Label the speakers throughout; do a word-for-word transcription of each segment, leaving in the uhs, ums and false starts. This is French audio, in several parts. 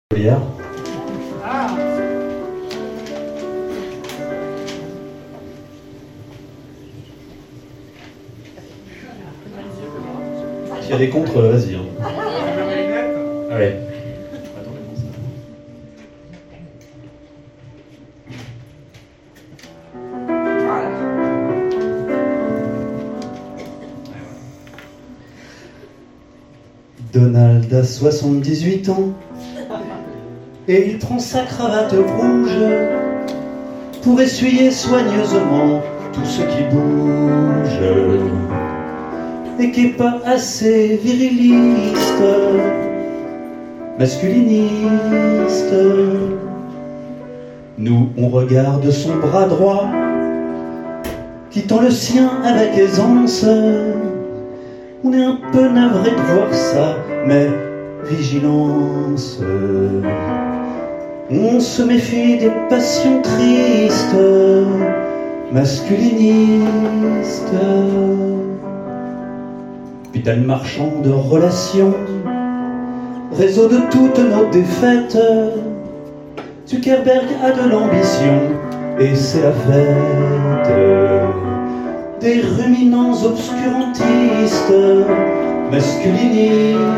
Speaker 1: Hier.
Speaker 2: Ah.
Speaker 1: S'il y a des contres, vas-y. Hein. Ah ouais. Donald a soixante-dix-huit ans et il prend sa cravate rouge pour essuyer soigneusement tout ce qui bouge et qui est pas assez viriliste, masculiniste. Nous, on regarde son bras droit qui tend le sien avec aisance. On est un peu navré de voir ça, mais vigilance. On se méfie des passions tristes, masculinistes. Putain marchand de relations, réseau de toutes nos défaites. Zuckerberg a de l'ambition et c'est la fête. Des ruminants obscurantistes, masculinistes.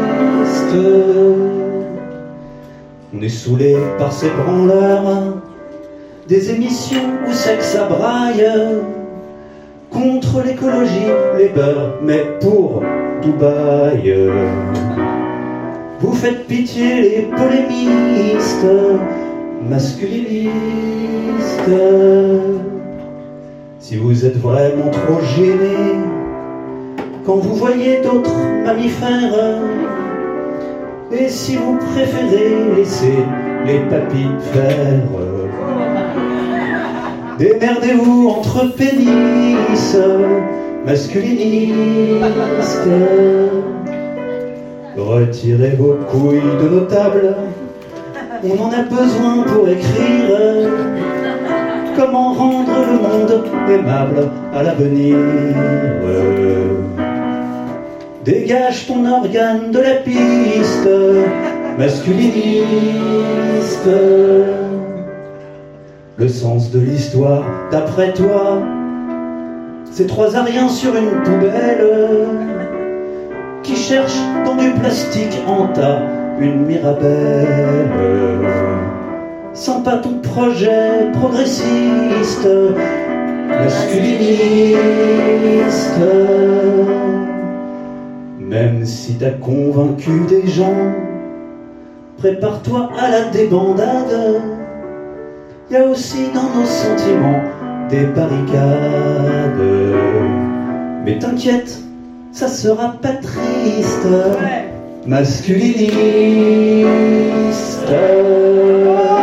Speaker 1: On est saoulé par ces branleurs, des émissions où sexe à braille, contre l'écologie, les beurs, mais pour Dubaï. Vous faites pitié les polémistes, masculinistes. Si vous êtes vraiment trop gêné quand vous voyez d'autres mammifères, et si vous préférez laisser les papilles faire, démerdez-vous entre pénis, masculinistes. Retirez vos couilles de nos tables, on en a besoin pour écrire comment rendre le monde aimable à l'avenir. Dégage ton organe de la piste, masculiniste. Le sens de l'histoire, d'après toi, c'est trois ariens sur une poubelle qui cherchent dans du plastique en tas une mirabelle. Sympa ton projet progressiste, masculiniste. Même si t'as convaincu des gens, prépare-toi à la débandade. Y a aussi dans nos sentiments des barricades. Mais t'inquiète, ça sera pas triste, masculiniste.